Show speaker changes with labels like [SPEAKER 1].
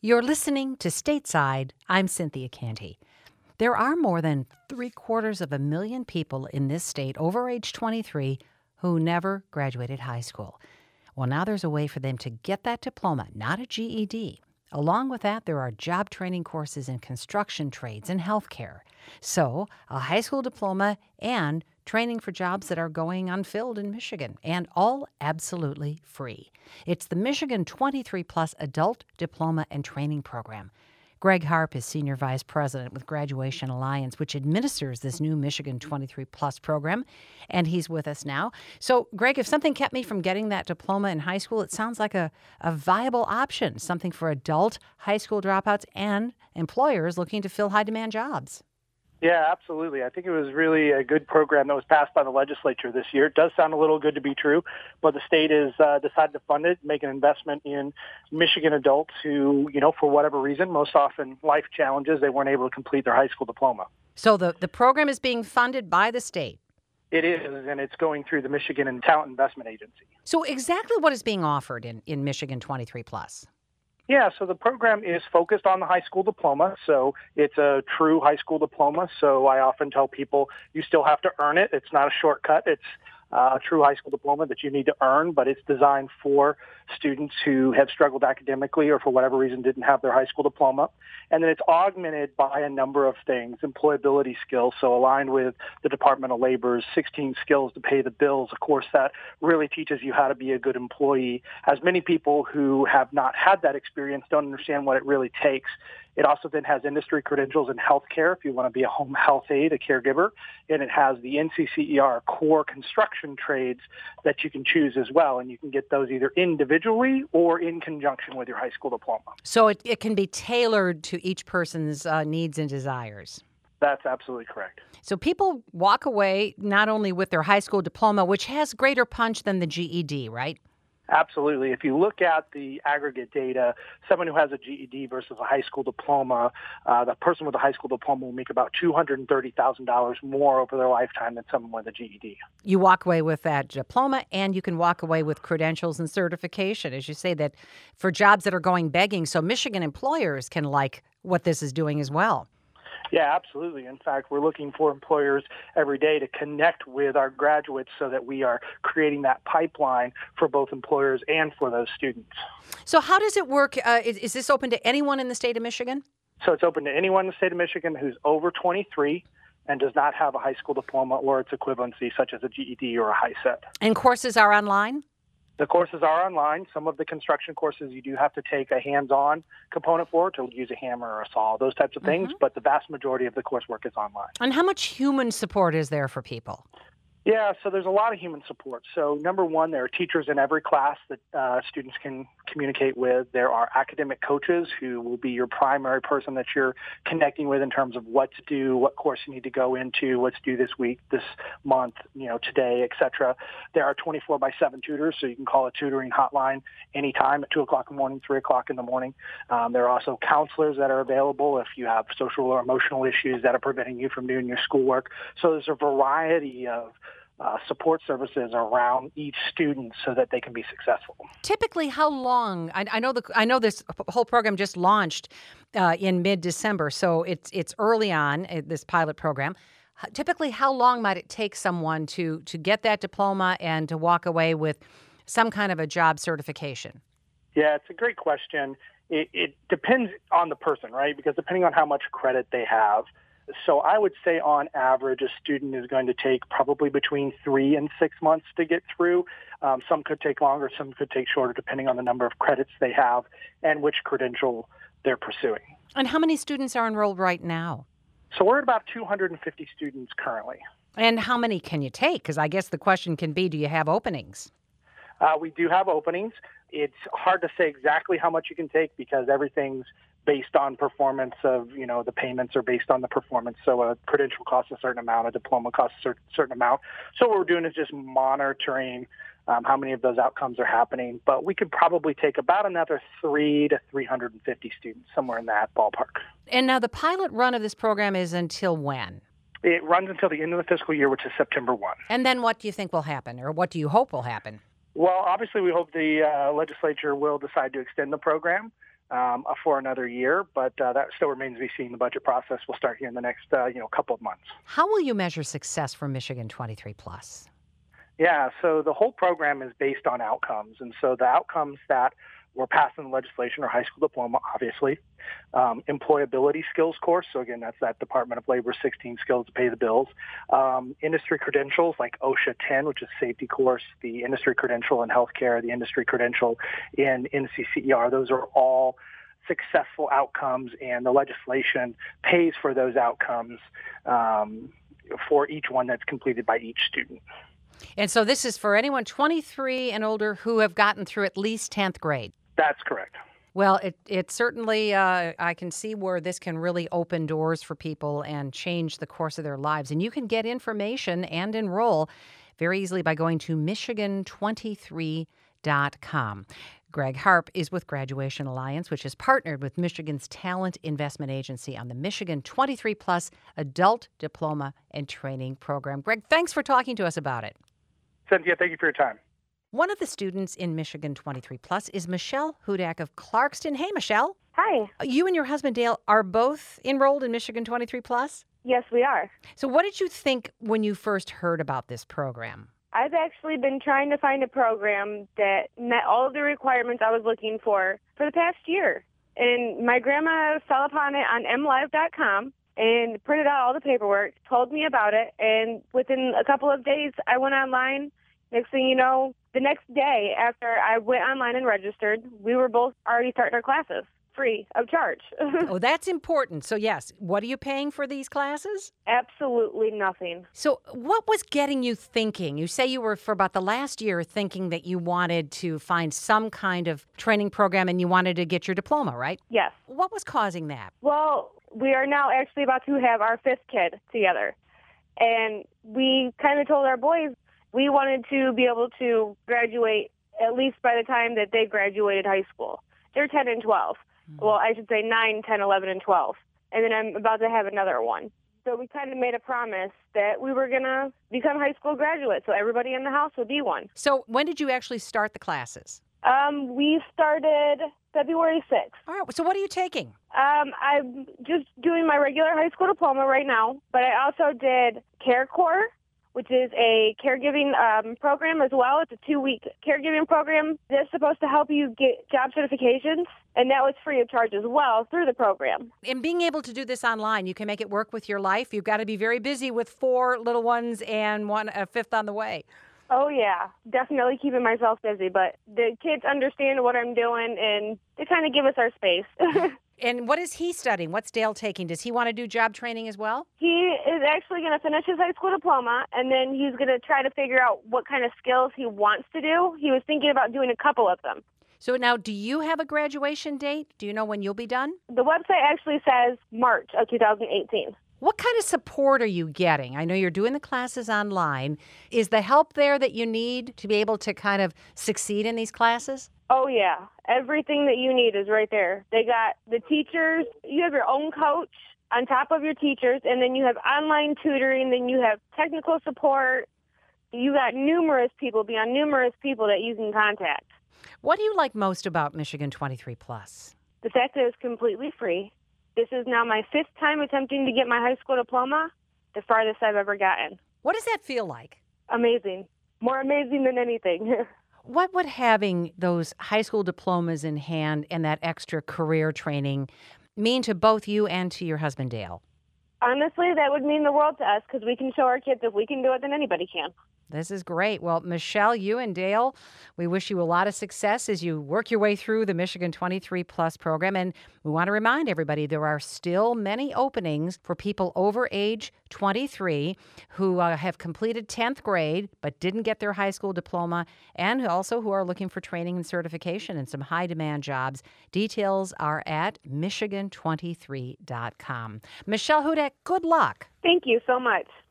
[SPEAKER 1] You're listening to Stateside. I'm Cynthia Canty. There are more than 750,000 people in this state over age 23 who never graduated high school. Well, now there's a way for them to get that diploma, not a GED. Along with that, there are job training courses in construction trades and healthcare. So, a high school diploma and training for jobs that are going unfilled in Michigan, and all absolutely free. It's the Michigan 23 Plus Adult Diploma and Training Program. Greg Harp is Senior Vice President with Graduation Alliance, which administers this new Michigan 23 Plus program, and he's with us now. So, Greg, if something kept me from getting that diploma in high school, it sounds like a viable option, something for adult high school dropouts and employers looking to fill high-demand jobs.
[SPEAKER 2] Yeah, absolutely. I think it was really a good program that was passed by the legislature this year. It does sound a little good to be true, but the state has decided to fund it, make an investment in Michigan adults who, for whatever reason, most often life challenges, they weren't able to complete their high school diploma.
[SPEAKER 1] So the program is being funded by the state?
[SPEAKER 2] It is, and it's going through the Michigan and Talent Investment Agency.
[SPEAKER 1] So exactly what is being offered in Michigan 23 Plus?
[SPEAKER 2] Yeah, so the program is focused on the high school diploma, so it's a true high school diploma. So I often tell people you still have to earn it. It's not a shortcut. It's a true high school diploma that you need to earn, but it's designed for students who have struggled academically or for whatever reason didn't have their high school diploma. And then it's augmented by a number of things, employability skills, so aligned with the Department of Labor's 16 skills to pay the bills. Of course, that really teaches you how to be a good employee, as many people who have not had that experience don't understand what it really takes. It also then has industry credentials in healthcare if you want to be a home health aide, a caregiver, and it has the NCCER core construction trades that you can choose as well, and you can get those either individually or in conjunction with your high school diploma.
[SPEAKER 1] So it can be tailored to each person's needs and desires.
[SPEAKER 2] That's absolutely correct.
[SPEAKER 1] So people walk away not only with their high school diploma, which has greater punch than the GED, right?
[SPEAKER 2] Absolutely. If you look at the aggregate data, someone who has a GED versus a high school diploma, the person with a high school diploma will make about $230,000 more over their lifetime than someone with a GED.
[SPEAKER 1] You walk away with that diploma, and you can walk away with credentials and certification, as you say, that for jobs that are going begging. So Michigan employers can like what this is doing as well.
[SPEAKER 2] Yeah, absolutely. In fact, we're looking for employers every day to connect with our graduates so that we are creating that pipeline for both employers and for those students.
[SPEAKER 1] So how does it work? Is this open to anyone in the state of Michigan?
[SPEAKER 2] So it's open to anyone in the state of Michigan who's over 23 and does not have a high school diploma or its equivalency, such as a GED or a high set.
[SPEAKER 1] And courses are online?
[SPEAKER 2] The courses are online. Some of the construction courses you do have to take a hands-on component for to use a hammer or a saw, those types of things, but the vast majority of the coursework is online.
[SPEAKER 1] And how much human support is there for people?
[SPEAKER 2] Yeah, so there's a lot of human support. So number one, there are teachers in every class that students can communicate with. There are academic coaches who will be your primary person that you're connecting with in terms of what to do, what course you need to go into, what's due this week, this month, today, et cetera. There are 24/7 tutors, so you can call a tutoring hotline anytime at 2 o'clock in the morning, 3 o'clock in the morning. There are also counselors that are available if you have social or emotional issues that are preventing you from doing your schoolwork. So there's a variety of support services around each student so that they can be successful.
[SPEAKER 1] Typically, how long? I know this whole program just launched in mid-December, so it's early on this pilot program. Typically, how long might it take someone to get that diploma and to walk away with some kind of a job certification?
[SPEAKER 2] Yeah, it's a great question. It depends on the person, right? Because depending on how much credit they have. So I would say on average, a student is going to take probably between 3 and 6 months to get through. Some could take longer, some could take shorter, depending on the number of credits they have and which credential they're pursuing.
[SPEAKER 1] And how many students are enrolled right now?
[SPEAKER 2] So we're at about 250 students currently.
[SPEAKER 1] And how many can you take? Because I guess the question can be, do you have openings?
[SPEAKER 2] We do have openings. It's hard to say exactly how much you can take because everything's based on performance of, the payments are based on the performance. So a credential costs a certain amount, a diploma costs a certain amount. So what we're doing is just monitoring how many of those outcomes are happening. But we could probably take about another 300 to 350 students, somewhere in that ballpark.
[SPEAKER 1] And now the pilot run of this program is until when?
[SPEAKER 2] It runs until the end of the fiscal year, which is September 1.
[SPEAKER 1] And then what do you think will happen, or what do you hope will happen?
[SPEAKER 2] Well, obviously, we hope the legislature will decide to extend the program. for another year, but that still remains to be seen. The budget process will start here in the next couple of months.
[SPEAKER 1] How will you measure success for Michigan 23 Plus?
[SPEAKER 2] Yeah, so the whole program is based on outcomes, and so the outcomes that were passed in the legislation are high school diploma, obviously, employability skills course. So again, that's that Department of Labor 16 skills to pay the bills. Industry credentials like OSHA 10, which is safety course, the industry credential in healthcare, the industry credential in NCCER. Those are all successful outcomes, and the legislation pays for those outcomes for each one that's completed by each student.
[SPEAKER 1] And so this is for anyone 23 and older who have gotten through at least 10th grade.
[SPEAKER 2] That's correct.
[SPEAKER 1] Well, it certainly, I can see where this can really open doors for people and change the course of their lives. And you can get information and enroll very easily by going to Michigan23.com. Greg Harp is with Graduation Alliance, which has partnered with Michigan's Talent Investment Agency on the Michigan 23 Plus Adult Diploma and Training Program. Greg, thanks for talking to us about it.
[SPEAKER 2] Cynthia, thank you for your time.
[SPEAKER 1] One of the students in Michigan 23 Plus is Michelle Hudak of Clarkston. Hey, Michelle.
[SPEAKER 3] Hi.
[SPEAKER 1] You and your husband, Dale, are both enrolled in Michigan 23 Plus?
[SPEAKER 3] Yes, we are.
[SPEAKER 1] So what did you think when you first heard about this program?
[SPEAKER 3] I've actually been trying to find a program that met all of the requirements I was looking for the past year. And my grandma fell upon it on mlive.com and printed out all the paperwork, told me about it, and within a couple of days, I went online. Next thing you know, the next day after I went online and registered, we were both already starting our classes, free of charge.
[SPEAKER 1] Oh, that's important. So, yes, what are you paying for these classes?
[SPEAKER 3] Absolutely nothing.
[SPEAKER 1] So what was getting you thinking? You say you were, for about the last year, thinking that you wanted to find some kind of training program and you wanted to get your diploma, right?
[SPEAKER 3] Yes.
[SPEAKER 1] What was causing that?
[SPEAKER 3] Well, we are now actually about to have our 5th kid together. And we kind of told our boys we wanted to be able to graduate at least by the time that they graduated high school. They're 10 and 12. Well, I should say 9, 10, 11, and 12. And then I'm about to have another one. So we kind of made a promise that we were going to become high school graduates, so everybody in the house would be one.
[SPEAKER 1] So when did you actually start the classes?
[SPEAKER 3] We started February 6th.
[SPEAKER 1] All right. So what are you taking?
[SPEAKER 3] I'm just doing my regular high school diploma right now, but I also did Care Corps, which is a caregiving program as well. It's a 2-week caregiving program that's supposed to help you get job certifications, and that was free of charge as well through the program.
[SPEAKER 1] And being able to do this online, you can make it work with your life. You've got to be very busy with 4 little ones and a 5th on the way.
[SPEAKER 3] Oh, yeah. Definitely keeping myself busy, but the kids understand what I'm doing, and they kind of give us our space.
[SPEAKER 1] And what is he studying? What's Dale taking? Does he want to do job training as well?
[SPEAKER 3] He is actually going to finish his high school diploma, and then he's going to try to figure out what kind of skills he wants to do. He was thinking about doing a couple of them.
[SPEAKER 1] So now, do you have a graduation date? Do you know when you'll be done?
[SPEAKER 3] The website actually says March of 2018.
[SPEAKER 1] What kind of support are you getting? I know you're doing the classes online. Is the help there that you need to be able to kind of succeed in these classes?
[SPEAKER 3] Oh, yeah. Everything that you need is right there. They got the teachers. You have your own coach on top of your teachers, and then you have online tutoring, then you have technical support. You got numerous people beyond numerous people that you can contact.
[SPEAKER 1] What do you like most about Michigan 23 Plus?
[SPEAKER 3] The fact that it's completely free. This is now my 5th time attempting to get my high school diploma, the farthest I've ever gotten.
[SPEAKER 1] What does that feel like?
[SPEAKER 3] Amazing. More amazing than anything.
[SPEAKER 1] What would having those high school diplomas in hand and that extra career training mean to both you and to your husband, Dale?
[SPEAKER 3] Honestly, that would mean the world to us because we can show our kids if we can do it, then anybody can.
[SPEAKER 1] This is great. Well, Michelle, you and Dale, we wish you a lot of success as you work your way through the Michigan 23 Plus program. And we want to remind everybody there are still many openings for people over age 23 who have completed 10th grade but didn't get their high school diploma, and also who are looking for training and certification in some high-demand jobs. Details are at Michigan23.com. Michelle Hudak, good luck.
[SPEAKER 3] Thank you so much.